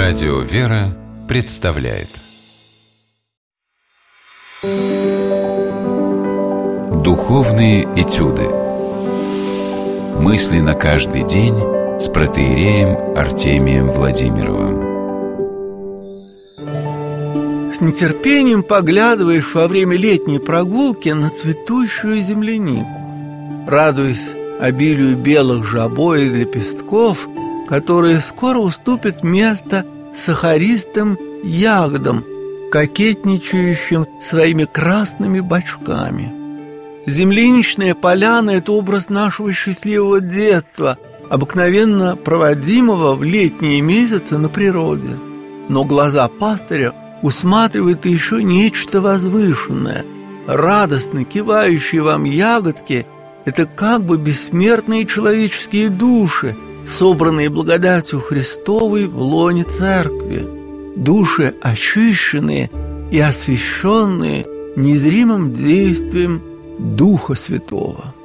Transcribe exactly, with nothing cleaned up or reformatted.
Радио «Вера» представляет Духовные этюды. Мысли на каждый день с протоиереем Артемием Владимировым. С нетерпением поглядываешь во время летней прогулки на цветущую землянику, радуясь обилию белых жабо и лепестков, которые скоро уступят место сахаристым ягодам, кокетничающим своими красными бочками. Земляничная поляна – это образ нашего счастливого детства, обыкновенно проводимого в летние месяцы на природе. Но глаза пастыря усматривают еще нечто возвышенное. Радостно кивающие вам ягодки – это как бы бессмертные человеческие души, собранные благодатью Христовой в лоне Церкви. Души, очищенные и освященные незримым действием Духа Святого.